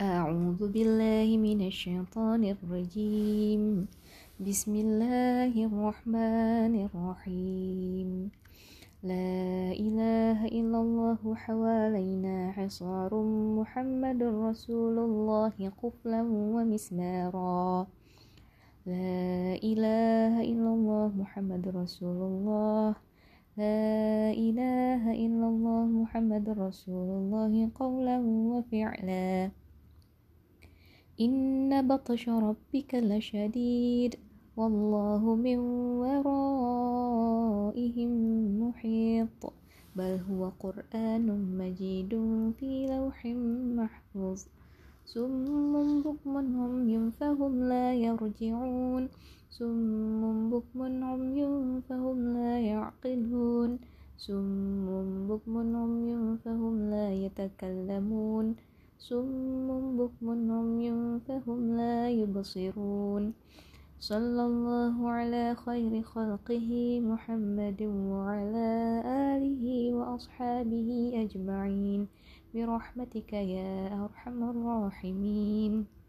أعوذ بالله من الشيطان الرجيم. بسم الله الرحمن الرحيم. لا إله إلا الله حوالينا حصار محمد رسول الله قفلا ومسمارا. لا إله إلا الله محمد رسول الله. لا إله إلا الله محمد رسول الله قولا وفعلا. إن بطش ربك لشديد والله من ورائهم محيط بل هو قرآن مجيد في لوح محفوظ صم بكم عمي فهم لا يرجعون صم بكم عمي فهم لا يعقلون صم بكم عمي فهم لا يتكلمون صم بكم عمي فهم لا يبصرون. صلى الله على خير خلقه محمد وعلى آله وأصحابه أجمعين برحمتك يا أرحم الراحمين.